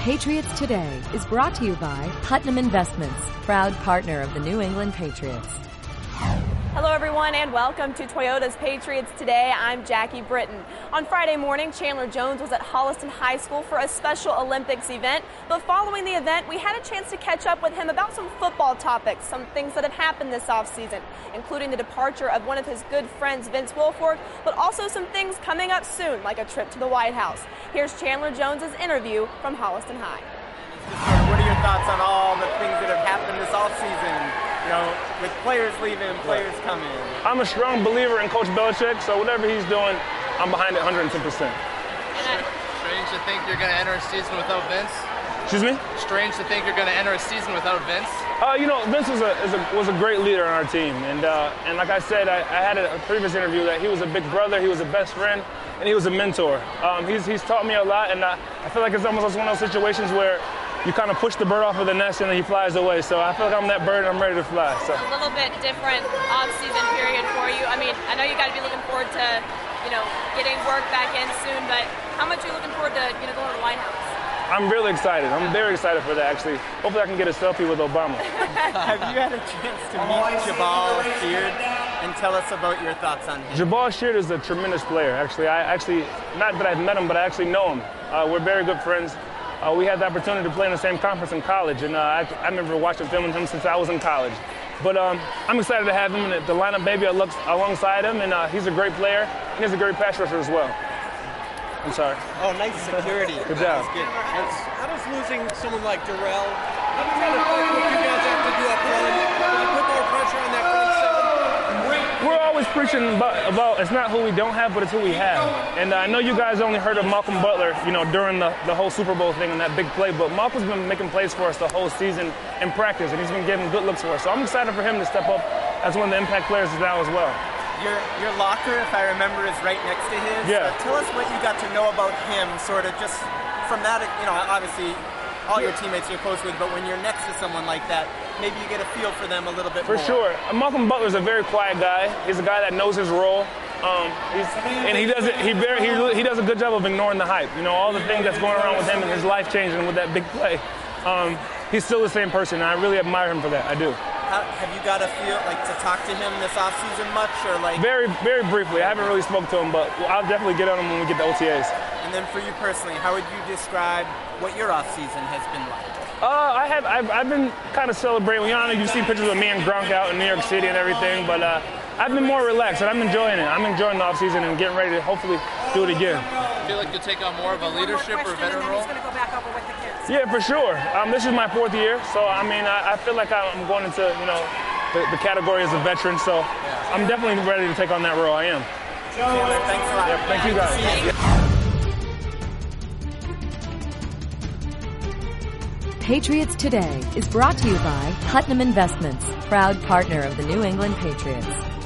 Patriots Today is brought to you by Putnam Investments, proud partner of the New England Patriots. Hello everyone and welcome to Toyota's Patriots Today. I'm Jackie Britton. On Friday morning, Chandler Jones was at Holliston High School for a Special Olympics event. But following the event, we had a chance to catch up with him about some football topics, some things that have happened this offseason, including the departure of one of his good friends, Vince Wilfork, but also some things coming up soon, like a trip to the White House. Here's Chandler Jones's interview from Holliston High. What are your thoughts on all the things that have happened this offseason? You know, with players leaving, players coming. I'm a strong believer in Coach Belichick, so whatever he's doing, I'm behind it 110%. Strange to think you're going to enter a season without Vince? Excuse me? Strange to think you're going to enter a season without Vince? Vince was a great leader on our team, and like I said, I had a previous interview that he was a big brother, he was a best friend, and he was a mentor. He's taught me a lot, and I feel like it's almost one of those situations where you kind of push the bird off of the nest and then he flies away. So I feel like I'm that bird and I'm ready to fly. So. A little bit different off-season period for you. I mean, I know you got to be looking forward to, getting work back in soon, but how much are you looking forward to, going to the White House? I'm really excited. I'm very excited for that, actually. Hopefully I can get a selfie with Obama. Have you had a chance to meet Jabal Sheard and tell us about your thoughts on him? Jabal Sheard is a tremendous player, actually. Not that I've met him, but I actually know him. We're very good friends. We had the opportunity to play in the same conference in college, and I remember watching film with him since I was in college. But I'm excited to have him in the lineup, maybe alongside him, and he's a great player, and he's a great pass rusher as well. I'm sorry. Oh, nice security. Good job. That's good. How does losing someone like Darrell, what you guys have to do up front? Does it put more pressure on that front seven? We're always preaching about it's not who we don't have, but it's who we have. And I know you guys only heard of Malcolm Butler, during the whole Super Bowl thing and that big play, but Malcolm's been making plays for us the whole season in practice, and he's been giving good looks for us. So I'm excited for him to step up as one of the impact players now as well. Your locker, if I remember, is right next to his. Yeah. Tell us what you got to know about him, sort of just from that, obviously all your teammates you're close with, but when you're next to someone like that, maybe you get a feel for them a little bit more. For sure. Malcolm Butler's a very quiet guy. He's a guy that knows his role. He does a good job of ignoring the hype. All the things that's going around with him and his life changing with that big play. He's still the same person, and I really admire him for that. I do. Have you got a feel to talk to him this offseason much, or like? Very, very briefly. I haven't really spoken to him, but I'll definitely get on him when we get to OTAs. And then for you personally, how would you describe what your offseason has been like? I've been kind of celebrating. You've seen pictures of me and Gronk out in New York City and everything, but I've been more relaxed, and I'm enjoying it. I'm enjoying the offseason and getting ready to hopefully do it again. Do you feel like you'll take on more of a leadership or veteran role? Yeah, for sure. This is my 4th year, so I feel like I'm going into the category as a veteran. So I'm definitely ready to take on that role. I am. Chandler, thanks a lot. Yeah, thank you guys. Patriots Today is brought to you by Putnam Investments, proud partner of the New England Patriots.